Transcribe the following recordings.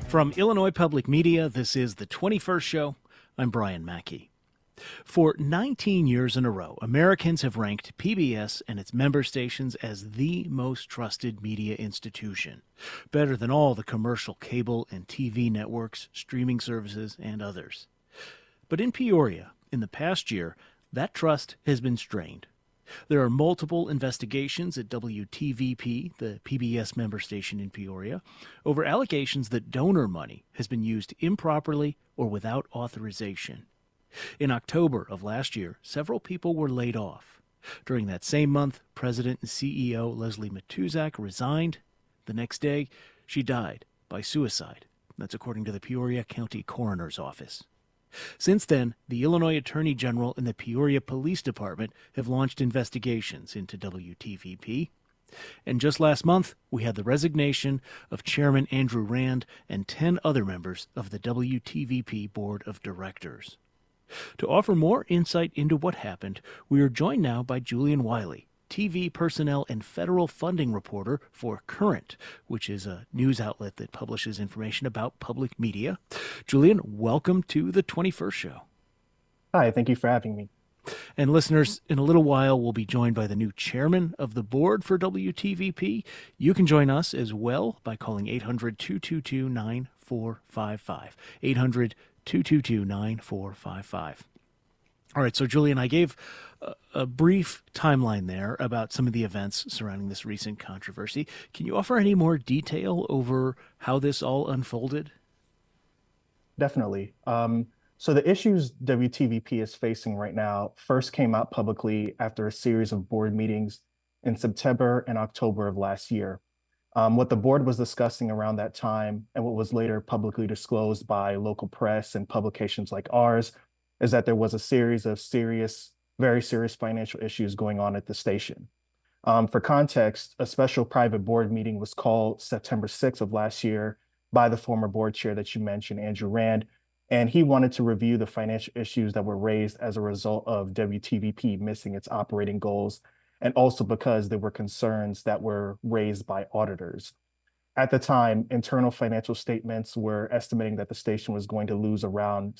From Illinois Public Media, this is the 21st Show. I'm Brian Mackey. For 19 years in a row, Americans have ranked PBS and its member stations as the most trusted media institution, better than all the commercial cable and TV networks, streaming services, and others. But in Peoria, in the past year, that trust has been strained. There are multiple investigations at WTVP, the PBS member station in Peoria, over allegations that donor money has been used improperly or without authorization. In October of last year, several people were laid off. During that same month, President and CEO Leslie Matuzak resigned. The next day, she died by suicide. That's according to the Peoria County Coroner's Office. Since then, the Illinois Attorney General and the Peoria Police Department have launched investigations into WTVP. And just last month, we had the resignation of Chairman Andrew Rand and 10 other members of the WTVP Board of Directors. To offer more insight into what happened, we are joined now by Julian Wiley, TV personnel and federal funding reporter for Current, which is a news outlet that publishes information about public media. Julian, welcome to the 21st Show. Hi, thank you for having me. And listeners, in a little while, we'll be joined by the new chairman of the board for WTVP. You can join us as well by calling 800-222-9455. 800-222-9455. All right, so Julian, I gave a brief timeline there about some of the events surrounding this recent controversy. Can you offer any more detail over how this all unfolded? Definitely. So the issues WTVP is facing right now first came out publicly after a series of board meetings in September and October of last year. What the board was discussing around that time and what was later publicly disclosed by local press and publications like ours is that there was a series of very serious financial issues going on at the station. For context, a special private board meeting was called September 6th of last year by the former board chair that you mentioned, Andrew Rand, and he wanted to review the financial issues that were raised as a result of WTVP missing its operating goals, and also because there were concerns that were raised by auditors. At the time, internal financial statements were estimating that the station was going to lose around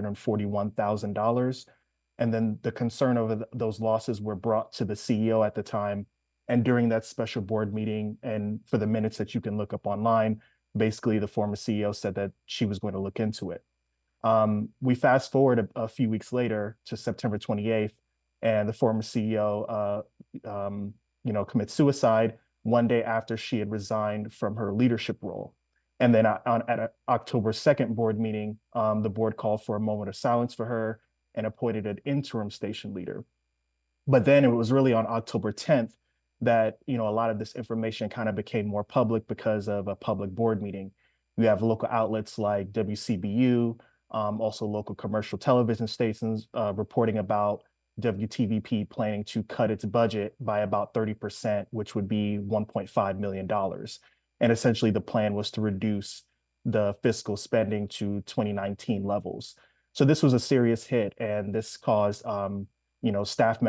$641,000. And then the concern over those losses were brought to the CEO at the time. And during that special board meeting, and for the minutes that you can look up online, basically the former CEO said that she was going to look into it. We fast forward a few weeks later to September 28th, and the former CEO, commits suicide one day after she had resigned from her leadership role. And then at an October 2nd board meeting, the board called for a moment of silence for her and appointed an interim station leader. But then it was really on October 10th that, a lot of this information kind of became more public because of a public board meeting. We have local outlets like WCBU, also local commercial television stations reporting about WTVP planning to cut its budget by about 30%, which would be $1.5 million. And essentially the plan was to reduce the fiscal spending to 2019 levels. So this was a serious hit, and this caused, staff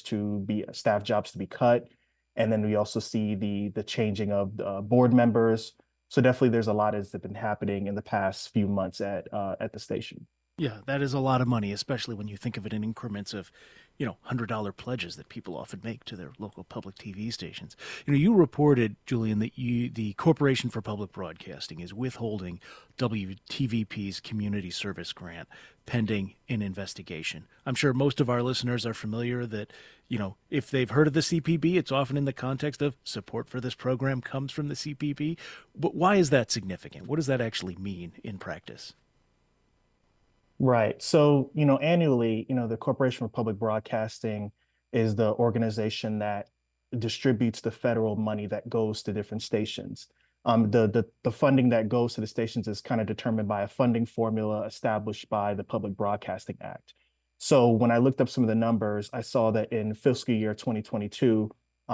jobs to be cut. And then we also see the changing of the board members. So definitely there's a lot that's been happening in the past few months at the station. Yeah, that is a lot of money, especially when you think of it in increments of, $100 pledges that people often make to their local public TV stations. You reported, Julian, that the Corporation for Public Broadcasting is withholding WTVP's community service grant pending an investigation. I'm sure most of our listeners are familiar that, if they've heard of the CPB, it's often in the context of support for this program comes from the CPB. But why is that significant? What does that actually mean in practice? Right. So, annually, the Corporation for Public Broadcasting is the organization that distributes the federal money that goes to different stations. The funding that goes to the stations is kind of determined by a funding formula established by the Public Broadcasting Act. So when I looked up some of the numbers, I saw that in fiscal year 2022,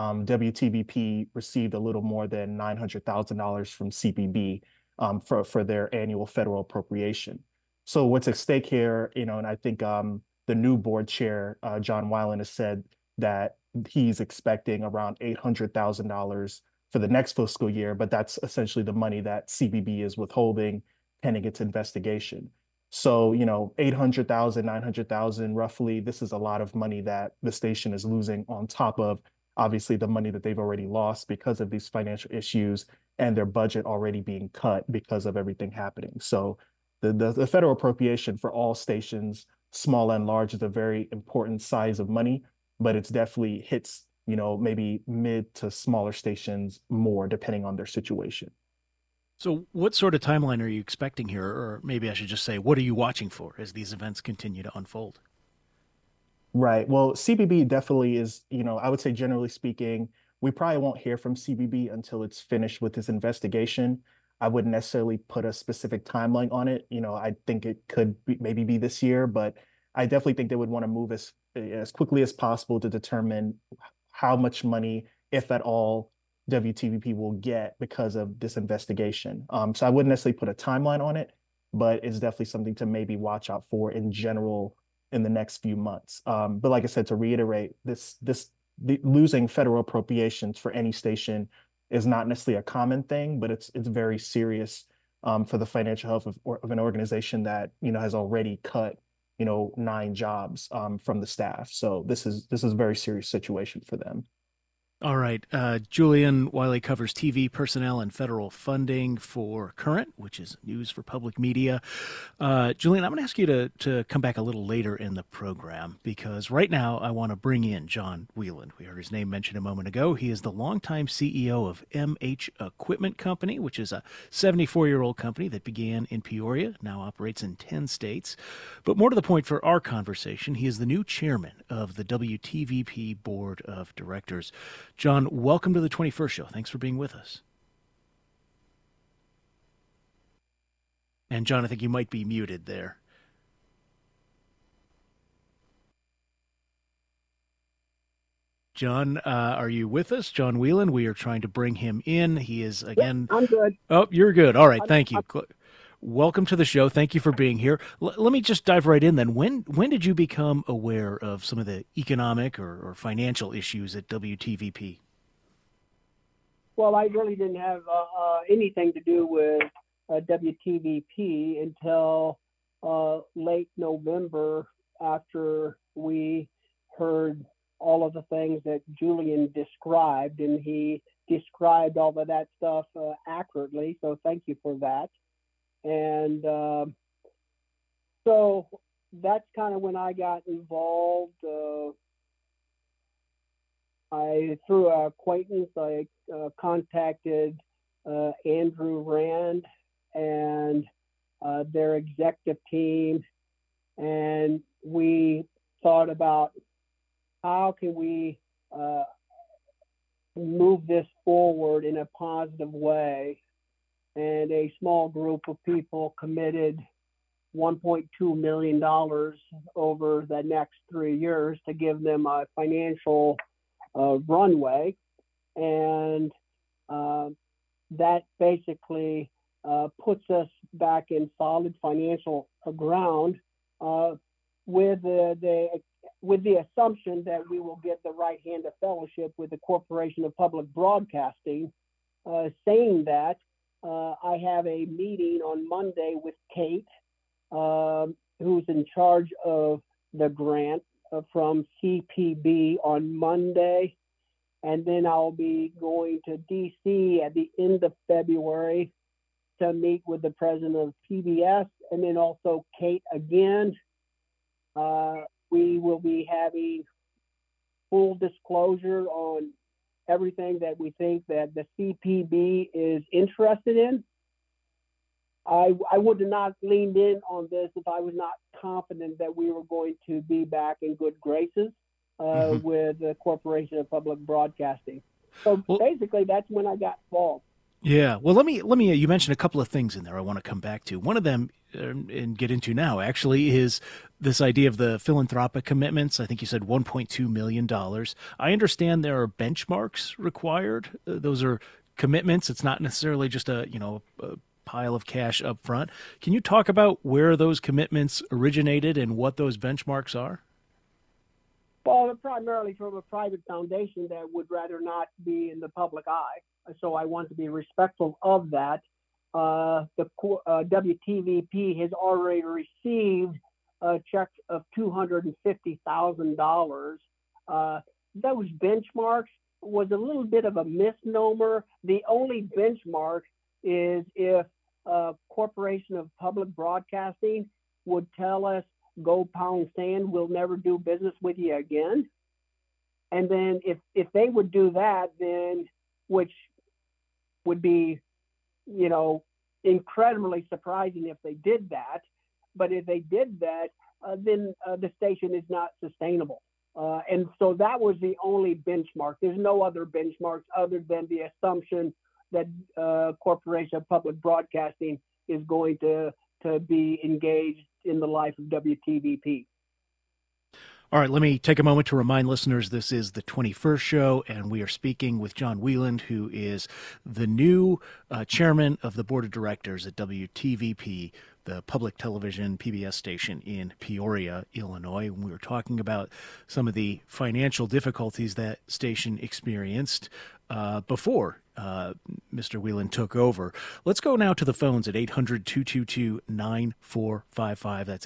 WTVP received a little more than $900,000 from CPB for their annual federal appropriation. So what's at stake here, and I think the new board chair, John Weiland, has said that he's expecting around $800,000 for the next fiscal year, but that's essentially the money that CPB is withholding pending its investigation. So, you know, 800,000, 900,000, roughly, this is a lot of money that the station is losing on top of obviously the money that they've already lost because of these financial issues and their budget already being cut because of everything happening. So the federal appropriation for all stations, small and large, is a very important size of money, but it's definitely hits, you know, maybe mid to smaller stations more depending on their situation. So, what sort of timeline are you expecting here? Or maybe I should just say, what are you watching for as these events continue to unfold? Right. Well, CBB definitely is, you know, I would say generally speaking, we probably won't hear from CBB until it's finished with this investigation. I wouldn't necessarily put a specific timeline on it. You know, I think it could be, maybe be this year, but I definitely think they would want to move as quickly as possible to determine how much money, if at all, WTVP will get because of this investigation. So I wouldn't necessarily put a timeline on it, but it's definitely something to maybe watch out for in general in the next few months. But like I said, to reiterate, losing federal appropriations for any station is not necessarily a common thing, but it's very serious for the financial health of an organization that, you know, has already cut, you know, 9 jobs from the staff. So this is a very serious situation for them. All right. Julian Wiley covers TV personnel and federal funding for Current, which is news for public media. Julian, I'm going to ask you to come back a little later in the program because right now I want to bring in John Wieland. We heard his name mentioned a moment ago. He is the longtime CEO of MH Equipment Company, which is a 74-year-old company that began in Peoria, now operates in 10 states. But more to the point for our conversation, he is the new chairman of the WTVP Board of Directors. John, welcome to the 21st Show. Thanks for being with us. And John, I think you might be muted there. John, are you with us? John Whelan, we are trying to bring him in. He is, again. I'm good. Oh, you're good. All right. Thank you. Welcome to the show. Thank you for being here. Let me just dive right in then. When did you become aware of some of the economic or financial issues at WTVP? Well, I really didn't have anything to do with WTVP until late November after we heard all of the things that Julian described, and he described all of that stuff accurately. So thank you for that. And so that's kind of when I got involved. Through an acquaintance, I contacted Andrew Rand and their executive team, and we thought about how can we move this forward in a positive way. And a small group of people committed $1.2 million over the next 3 years to give them a financial runway, and that basically puts us back in solid financial ground with the assumption that we will get the right hand of fellowship with the Corporation of Public Broadcasting. Saying that, I have a meeting on Monday with Kate, who's in charge of the grant from CPB on Monday, and then I'll be going to DC at the end of February to meet with the president of PBS, and then also Kate again. We will be having full disclosure on everything that we think that the CPB is interested in. I would have not leaned in on this if I was not confident that we were going to be back in good graces with the Corporation of Public Broadcasting. So basically, that's when I got involved. Yeah. Well, let me. You mentioned a couple of things in there I want to come back to. One of them, and get into now, actually, is this idea of the philanthropic commitments. I think you said $1.2 million. I understand there are benchmarks required. Those are commitments. It's not necessarily just a pile of cash up front. Can you talk about where those commitments originated and what those benchmarks are? Well, primarily from a private foundation that would rather not be in the public eye. So I want to be respectful of that. WTVP has already received a check of $250,000. Those benchmarks was a little bit of a misnomer. The only benchmark is if Corporation of Public Broadcasting would tell us, go pound sand, we'll never do business with you again. And then if they would do that, then, which would be, incredibly surprising if they did that. But if they did that, then the station is not sustainable. And so that was the only benchmark. There's no other benchmarks other than the assumption that Corporation of Public Broadcasting is going to be engaged in the life of WTVP. All right, let me take a moment to remind listeners this is the 21st show, and we are speaking with John Wieland, who is the new chairman of the board of directors at WTVP, the public television PBS station in Peoria, Illinois. And we were talking about some of the financial difficulties that station experienced before Mr. Wieland took over. Let's go now to the phones at 800-222-9455. That's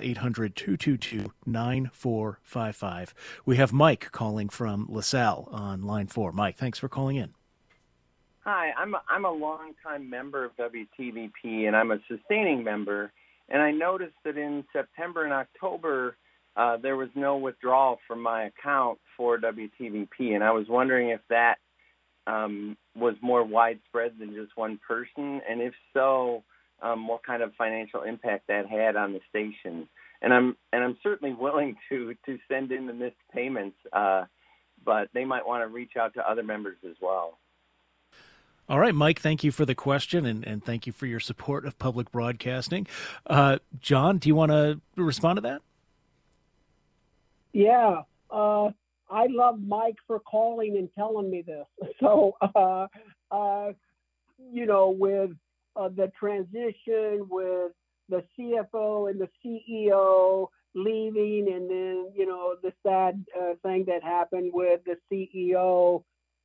800-222-9455. We have Mike calling from LaSalle on line 4. Mike, thanks for calling in. Hi, I'm a longtime member of WTVP, and I'm a sustaining member. And I noticed that in September and October, there was no withdrawal from my account for WTVP. And I was wondering if that was more widespread than just one person, and if so, what kind of financial impact that had on the station. And I'm certainly willing to send in the missed payments, but they might want to reach out to other members as well. All right, Mike, thank you for the question, and thank you for your support of public broadcasting. John, do you want to respond to that? Yeah. I love Mike for calling and telling me this. So, with the transition with the CFO and the CEO leaving, and then, the sad thing that happened with the CEO,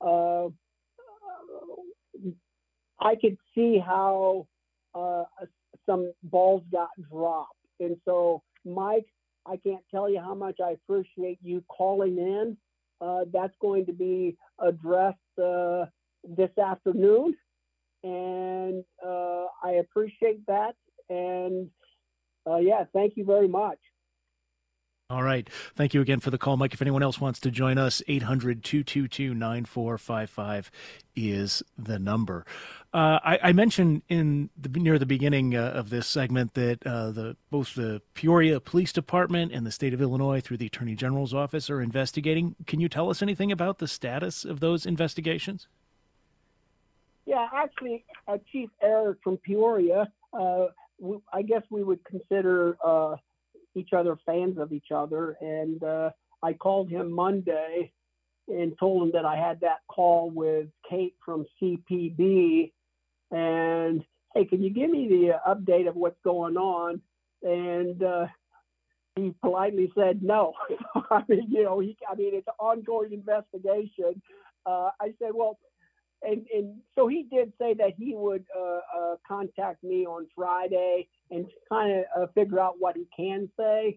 I could see how some balls got dropped. And so, Mike, I can't tell you how much I appreciate you calling in. That's going to be addressed this afternoon, and I appreciate that. And thank you very much. All right. Thank you again for the call, Mike. If anyone else wants to join us, 800-222-9455 is the number. I mentioned near the beginning of this segment that both the Peoria Police Department and the state of Illinois, through the Attorney General's office, are investigating. Can you tell us anything about the status of those investigations? Yeah, actually, Chief Eric from Peoria, I guess we would consider each other fans of each other. And I called him Monday and told him that I had that call with Kate from CPB. And, hey, can you give me the update of what's going on? And he politely said no. It's an ongoing investigation. I said, well, and so he did say that he would contact me on Friday and kind of figure out what he can say.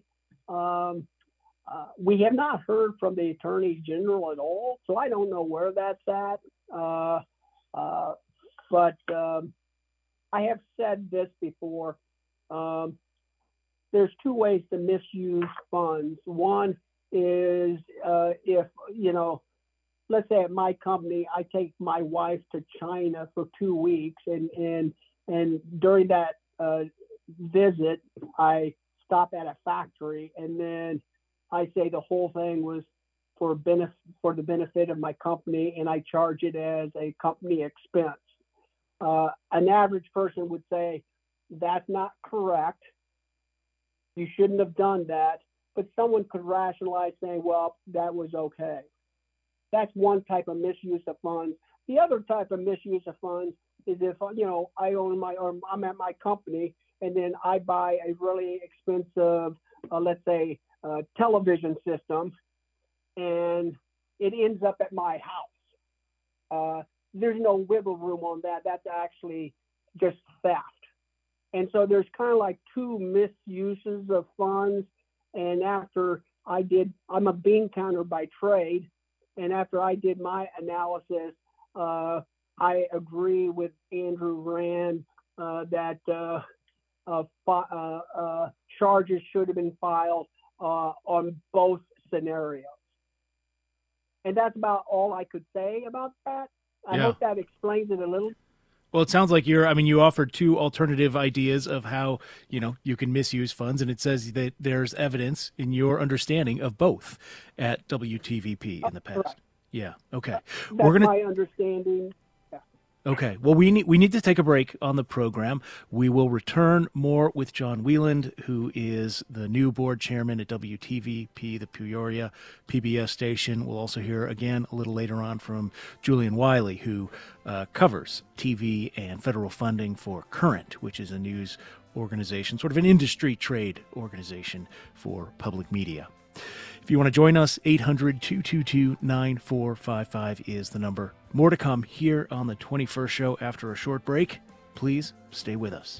We have not heard from the Attorney General at all, so I don't know where that's at. But I have said this before. There's two ways to misuse funds. One is if, let's say at my company, I take my wife to China for 2 weeks, and during that visit, I stop at a factory, and then I say the whole thing was for the benefit of my company, and I charge it as a company expense. An average person would say, that's not correct. You shouldn't have done that. But someone could rationalize saying, well, that was okay. That's one type of misuse of funds. The other type of misuse of funds is if, I'm at my company, and then I buy a really expensive, let's say, television system, and it ends up at my house. There's no wiggle room on that. That's actually just theft. And so there's kind of like two misuses of funds. And after I'm a bean counter by trade. And after I did my analysis, I agree with Andrew Rand that charges should have been filed on both scenarios. And that's about all I could say about that. I hope that explains it a little. Well, it sounds like you offered two alternative ideas of how, you can misuse funds, and it says that there's evidence in your understanding of both at WTVP in the past. Correct. Yeah. Okay. That's my understanding. Okay. Well, we need to take a break on the program. We will return more with John Wieland, who is the new board chairman at WTVP, the Peoria PBS station. We'll also hear again a little later on from Julian Wiley, who covers TV and federal funding for Current, which is a news organization, sort of an industry trade organization for public media. If you want to join us, 800-222-9455 is the number. More to come here on the 21st show after a short break. Please stay with us.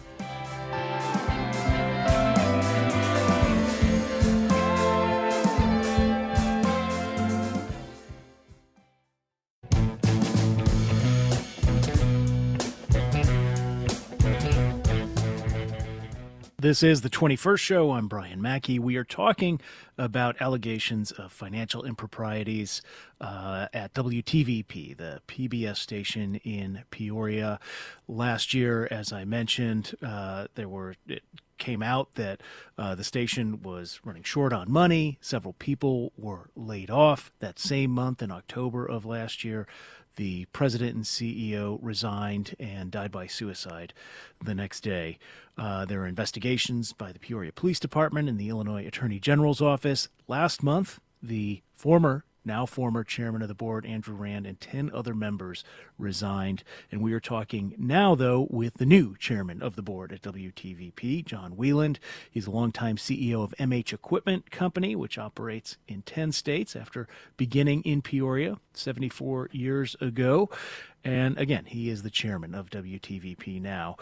This is the 21st show. I'm Brian Mackey. We are talking about allegations of financial improprieties at WTVP, the PBS station in Peoria. Last year, as I mentioned, it came out that the station was running short on money. Several people were laid off. That same month in October of last year, the president and CEO resigned and died by suicide the next day. There are investigations by the Peoria Police Department and the Illinois Attorney General's office. Last month, the now former chairman of the board, Andrew Rand, and 10 other members resigned. And we are talking now, though, with the new chairman of the board at WTVP, John Wieland. He's a longtime CEO of MH Equipment Company, which operates in 10 states after beginning in Peoria 74 years ago. And again, he is the chairman of WTVP now.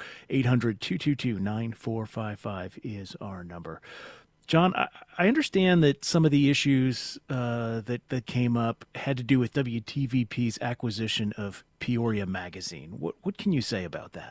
800-222-9455 is our number. John, I understand that some of the issues that came up had to do with WTVP's acquisition of Peoria Magazine. What can you say about that?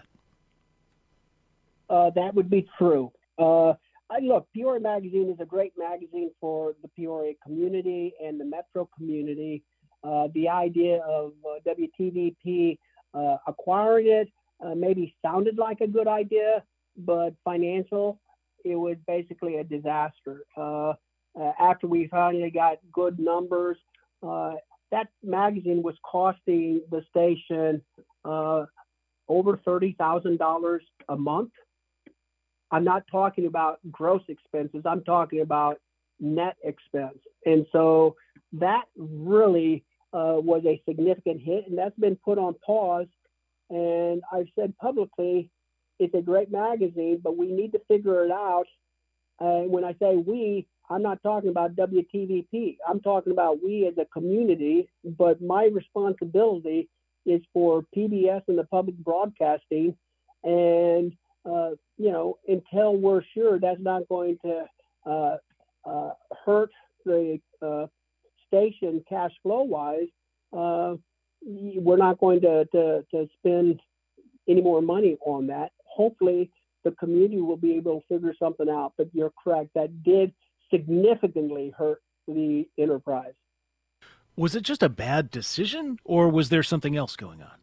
That would be true. Look, Peoria Magazine is a great magazine for the Peoria community and the metro community. The idea of WTVP acquiring it maybe sounded like a good idea, but it was basically a disaster. After we finally got good numbers, that magazine was costing the station over $30,000 a month. I'm not talking about gross expenses. I'm talking about net expense. And so that really was a significant hit, and that's been put on pause. And I've said publicly, it's a great magazine, but we need to figure it out. When I say we, I'm not talking about WTVP. I'm talking about we as a community, but my responsibility is for PBS and the public broadcasting. And, until we're sure that's not going to hurt the station cash flow-wise, we're not going to spend any more money on that. Hopefully, the community will be able to figure something out. But you're correct, that did significantly hurt the enterprise. Was it just a bad decision, or was there something else going on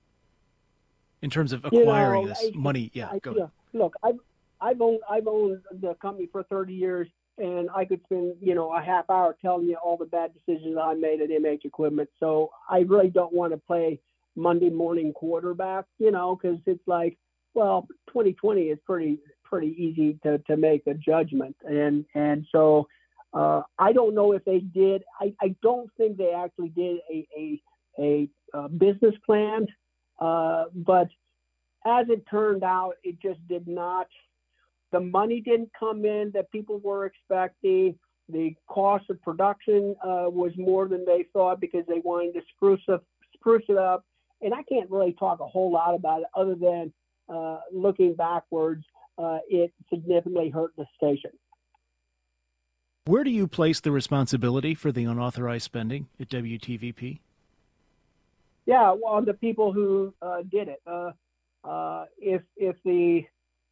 in terms of acquiring this money? Yeah, go ahead. Look, I've owned the company for 30 years, and I could spend a half hour telling you all the bad decisions I made at MH Equipment. So I really don't want to play Monday morning quarterback, because it's like, well, 2020 is pretty easy to make a judgment. And so I don't know if they did. I don't think they actually did a business plan. But as it turned out, it just did not. The money didn't come in that people were expecting. The cost of production was more than they thought because they wanted to spruce it up. And I can't really talk a whole lot about it other than looking backwards, it significantly hurt the station. Where do you place the responsibility for the unauthorized spending at WTVP? Yeah, well, on the people who did it. If the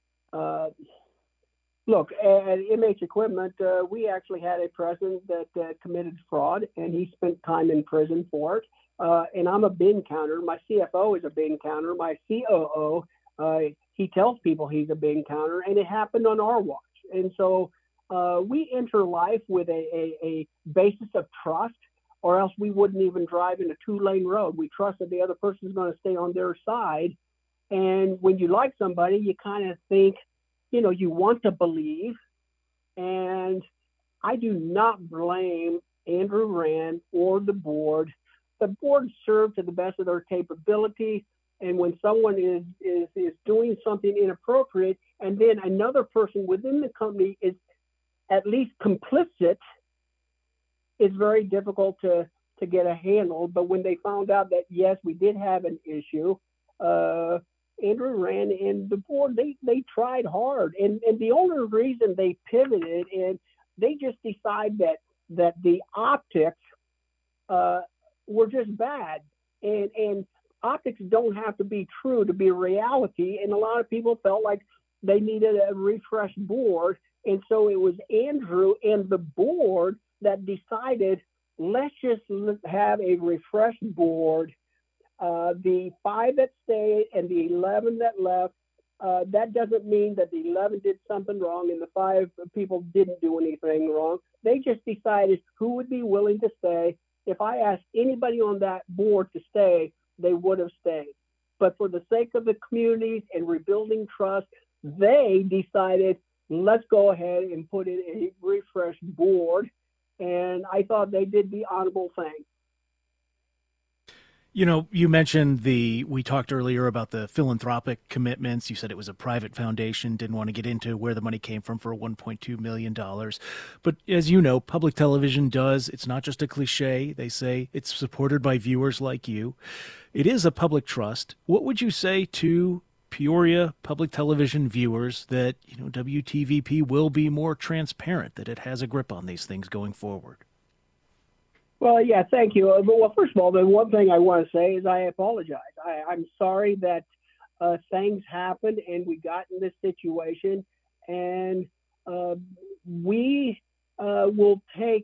look at MH Equipment, we actually had a president that committed fraud, and he spent time in prison for it. And I'm a bin counter. My CFO is a bin counter. My COO, he tells people he's a bin counter, and it happened on our watch. And so we enter life with a basis of trust, or else we wouldn't even drive in a 2-lane road. We trust that the other person is going to stay on their side. And when you like somebody, you kind of think, you want to believe. And I do not blame Andrew Rand or the board. The board served to the best of their capability. And when someone is doing something inappropriate, and then another person within the company is at least complicit, it's very difficult to get a handle. But when they found out that, yes, we did have an issue, Andrew Rand and the board, they tried hard. And the only reason they pivoted, and they just decide that the optics were just bad. And optics don't have to be true to be reality. And a lot of people felt like they needed a refreshed board. And so it was Andrew and the board that decided, let's just have a refreshed board. The 5 that stayed and the 11 that left, that doesn't mean that the 11 did something wrong and the 5 people didn't do anything wrong. They just decided who would be willing to stay. If I asked anybody on that board to stay, they would have stayed. But for the sake of the communities and rebuilding trust, they decided, let's go ahead and put in a refreshed board. And I thought they did the honorable thing. You mentioned we talked earlier about the philanthropic commitments. You said it was a private foundation, didn't want to get into where the money came from for $1.2 million. But as you know, public television does. It's not just a cliche. They say it's supported by viewers like you. It is a public trust. What would you say to Peoria public television viewers that, WTVP will be more transparent, that it has a grip on these things going forward? Well, yeah, thank you. Well, first of all, the one thing I want to say is I apologize. I'm sorry that things happened and we got in this situation, and we will take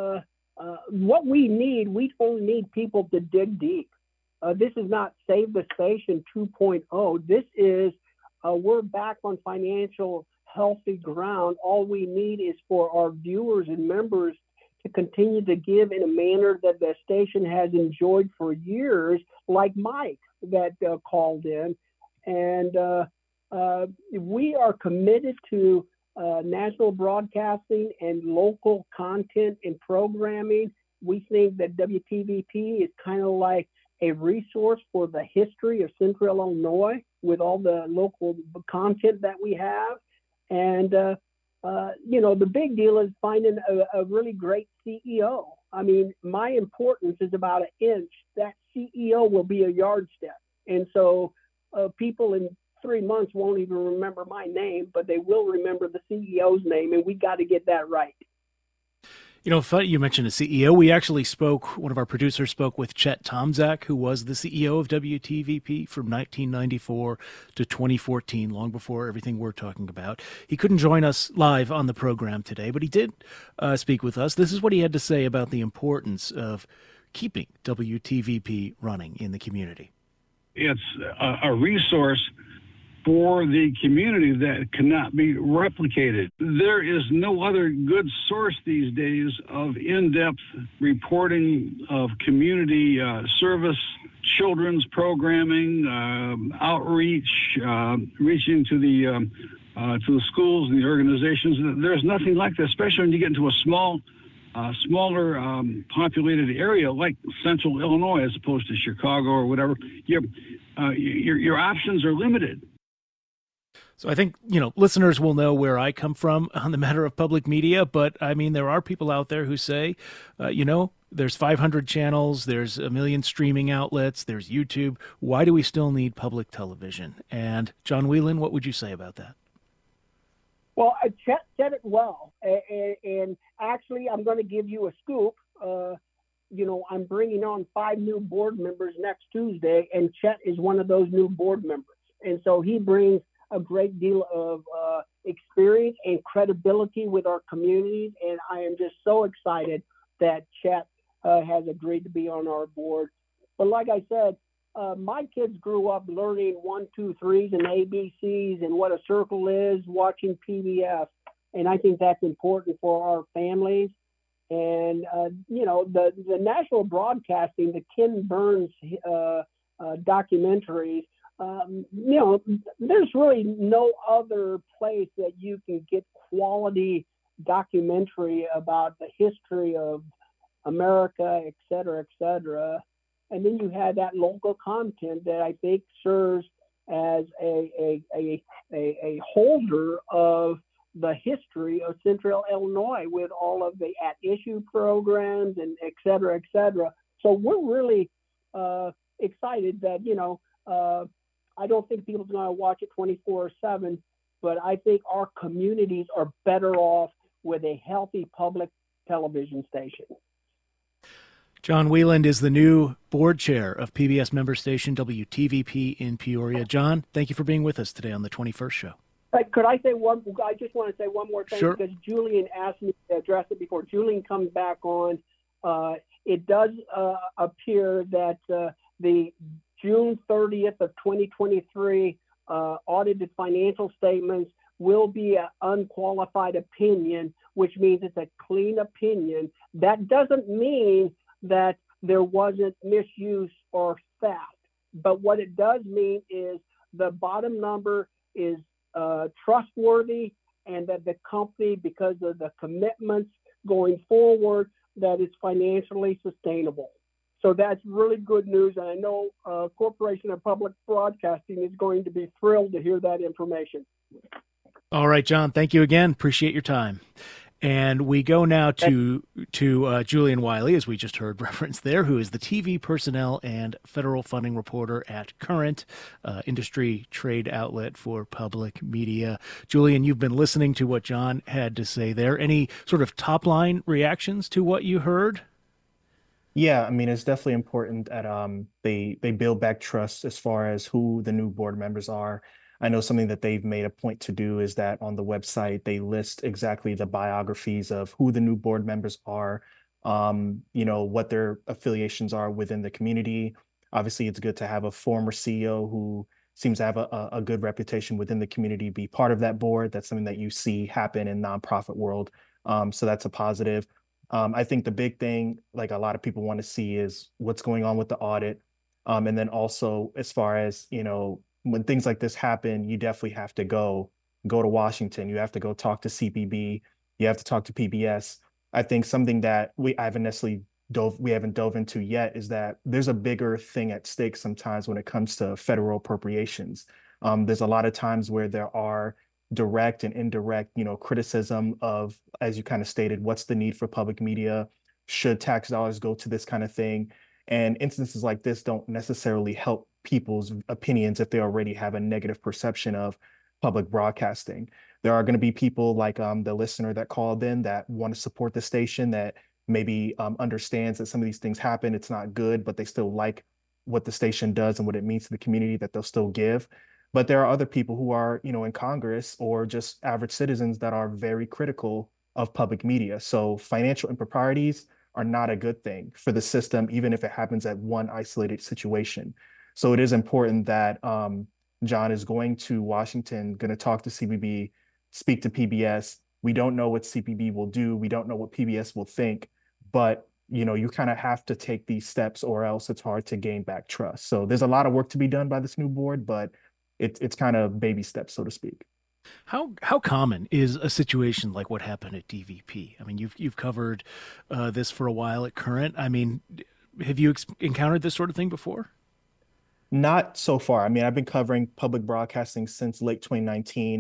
what we need. We only need people to dig deep. This is not Save the Station 2.0. This is we're back on financial healthy ground. All we need is for our viewers and members to continue to give in a manner that the station has enjoyed for years, like Mike that called in. And we are committed to national broadcasting and local content and programming. We think that WTVP is kind of like a resource for the history of Central Illinois with all the local content that we have. And the big deal is finding a really great CEO. I mean, my importance is about 1 inch. That CEO will be a yardstick. And so people in 3 months won't even remember my name, but they will remember the CEO's name, and we got to get that right. Funny you mentioned a CEO. We actually one of our producers spoke with Chet Tomczak, who was the CEO of WTVP from 1994 to 2014, long before everything we're talking about. He couldn't join us live on the program today, but he did speak with us. This is what he had to say about the importance of keeping WTVP running in the community. It's a resource for the community that cannot be replicated. There is no other good source these days of in-depth reporting of community service, children's programming, outreach, reaching to the schools and the organizations. There's nothing like that, especially when you get into a smaller populated area like Central Illinois as opposed to Chicago or whatever. Your options are limited. So I think, listeners will know where I come from on the matter of public media, but I mean, there are people out there who say, There's 500 channels, there's a million streaming outlets, there's YouTube. Why do we still need public television? And John Whelan, what would you say about that? Well, Chet said it well. And actually, I'm going to give you a scoop. I'm bringing on 5 new board members next Tuesday, and Chet is one of those new board members. And so he brings a great deal of experience and credibility with our communities. And I am just so excited that Chet has agreed to be on our board. But like I said, my kids grew up learning 1, 2, 3s and ABCs and what a circle is, watching PBS. And I think that's important for our families. And, the national broadcasting, the Ken Burns documentaries, there's really no other place that you can get quality documentary about the history of America, et cetera, et cetera. And then you have that local content that I think serves as a holder of the history of Central Illinois with all of the at-issue programs and et cetera, et cetera. So we're really excited that, I don't think people's going to watch it 24/7, but I think our communities are better off with a healthy public television station. John Wieland is the new board chair of PBS member station WTVP in Peoria. John, thank you for being with us today on the 21st show. Could I say one? I just want to say one more thing. Sure. Because Julian asked me to address it before Julian comes back on. It does appear that the June 30th of 2023 audited financial statements will be an unqualified opinion, which means it's a clean opinion. That doesn't mean that there wasn't misuse or theft. But what it does mean is the bottom number is trustworthy, and that the company, because of the commitments going forward, that it's financially sustainable. So that's really good news. And I know Corporation of Public Broadcasting is going to be thrilled to hear that information. All right, John, thank you again. Appreciate your time. And we go now to Julian Wiley, as we just heard reference there, who is the TV personnel and federal funding reporter at Current, industry trade outlet for public media. Julian, you've been listening to what John had to say there. Any sort of top-line reactions to what you heard? Yeah, I mean, it's definitely important that they build back trust as far as who the new board members are. I know something that they've made a point to do is that on the website, they list exactly the biographies of who the new board members are, what their affiliations are within the community. Obviously, it's good to have a former CEO who seems to have a good reputation within the community be part of that board. That's something that you see happen in nonprofit world. So that's a positive. I think the big thing, like a lot of people want to see, is what's going on with the audit. And then also, as far as, when things like this happen, you definitely have to go to Washington. You have to go talk to CPB. You have to talk to PBS. I think something that we haven't dove into yet is that there's a bigger thing at stake sometimes when it comes to federal appropriations. There's a lot of times where there are direct and indirect, criticism of, as you kind of stated, what's the need for public media? Should tax dollars go to this kind of thing? And instances like this don't necessarily help people's opinions if they already have a negative perception of public broadcasting. There are going to be people like the listener that called in that want to support the station, that maybe understands that some of these things happen. It's not good, but they still like what the station does and what it means to the community, that they'll still give. But there are other people who are, in Congress or just average citizens that are very critical of public media. So financial improprieties are not a good thing for the system, even if it happens at one isolated situation. So it is important that John is going to Washington, going to talk to CPB, speak to PBS. We don't know what CPB will do. We don't know what PBS will think, but you kind of have to take these steps or else it's hard to gain back trust. So there's a lot of work to be done by this new board, but it's kind of baby steps, so to speak. How common is a situation like what happened at DVP? I mean, you've covered this for a while at Current. I mean, have you encountered this sort of thing before? Not so far. I mean, I've been covering public broadcasting since late 2019.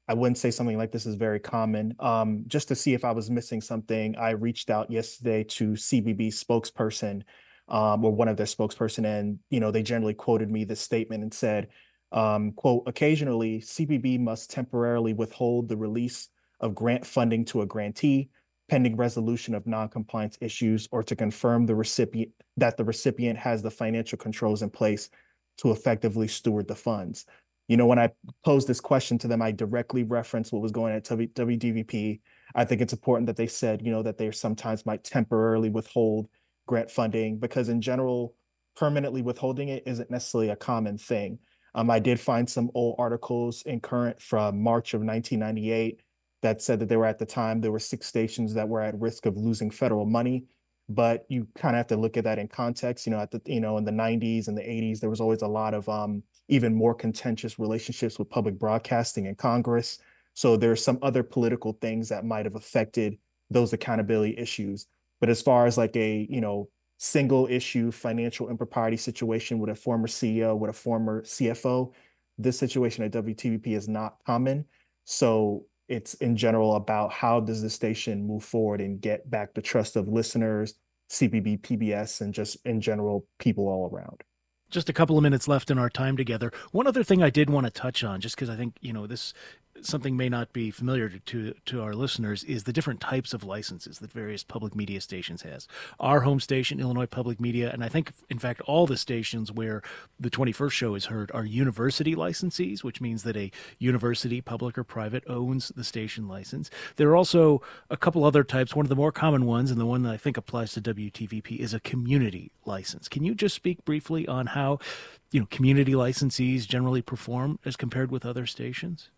I wouldn't say something like this is very common. Just to see if I was missing something, I reached out yesterday to CBB spokesperson, or one of their spokesperson, and they generally quoted me this statement and said, quote, occasionally CBB must temporarily withhold the release of grant funding to a grantee pending resolution of non-compliance issues, or to confirm that the recipient has the financial controls in place to effectively steward the funds. When I posed this question to them, I directly referenced what was going on at WDVP. I think it's important that they said, that they sometimes might temporarily withhold grant funding, because in general, permanently withholding it isn't necessarily a common thing. I did find some old articles in Current from March of 1998 that said that at the time, there were 6 stations that were at risk of losing federal money. But you kind of have to look at that in context. In the 90s and the 80s, there was always a lot of even more contentious relationships with public broadcasting and Congress. So there's some other political things that might have affected those accountability issues. But as far as like a, single issue financial impropriety situation with a former CEO, with a former CFO, this situation at WTVP is not common. So it's in general about how does the station move forward and get back the trust of listeners, CBB, PBS, and just in general, people all around. Just a couple of minutes left in our time together. One other thing I did want to touch on, just because I think, this something may not be familiar to our listeners, is the different types of licenses that various public media stations has. Our home station, Illinois Public Media, and I think, in fact, all the stations where the 21st Show is heard are university licensees, which means that a university, public or private, owns the station license. There are also a couple other types. One of the more common ones, and the one that I think applies to WTVP, is a community license. Can you just speak briefly on how, community licensees generally perform as compared with other stations?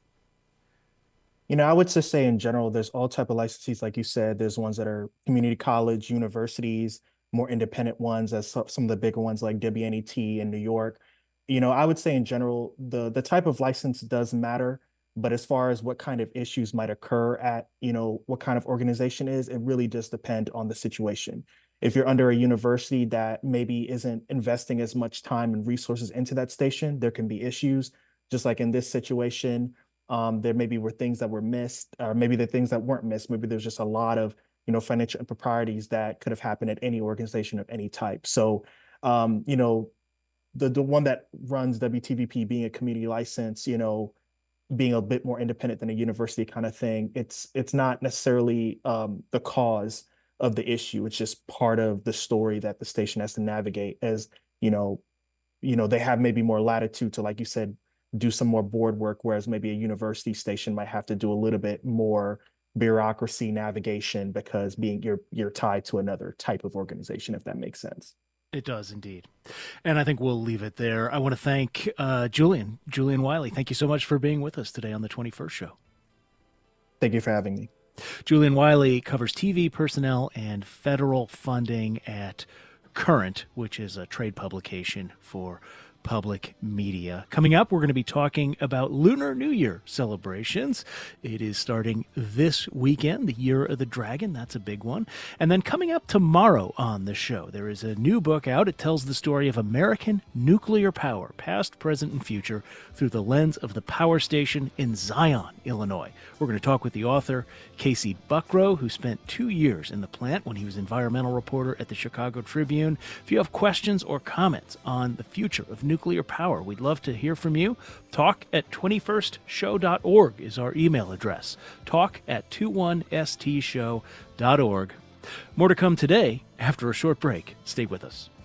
I would just say in general, there's all type of licensees. Like you said, there's ones that are community college, universities, more independent ones, as some of the bigger ones like WNET in New York. I would say in general, the type of license does matter. But as far as what kind of issues might occur at, what kind of organization is, it really does depend on the situation. If you're under a university that maybe isn't investing as much time and resources into that station, there can be issues. Just like in this situation, there maybe were things that were missed, or maybe the things that weren't missed. Maybe there's just a lot of, financial improprieties that could have happened at any organization of any type. So, the one that runs WTVP being a community license, being a bit more independent than a university kind of thing, it's not necessarily the cause of the issue. It's just part of the story that the station has to navigate, as, they have maybe more latitude to, like you said, do some more board work, whereas maybe a university station might have to do a little bit more bureaucracy navigation, because you're tied to another type of organization, if that makes sense. It does indeed. And I think we'll leave it there. I want to thank Julian Wiley. Thank you so much for being with us today on the 21st Show. Thank you for having me. Julian Wiley covers TV personnel and federal funding at Current, which is a trade publication for public media. Coming up, we're going to be talking about Lunar New Year celebrations. It is starting this weekend, the Year of the Dragon. That's a big one. And then coming up tomorrow on the show, there is a new book out. It tells the story of American nuclear power, past, present, and future, through the lens of the power station in Zion, Illinois. We're going to talk with the author, Casey Buckrow, who spent 2 years in the plant when he was environmental reporter at the Chicago Tribune. If you have questions or comments on the future of nuclear power, we'd love to hear from you. talk@21stshow.org is our email address. talk@21stshow.org. More to come today after a short break. Stay with us.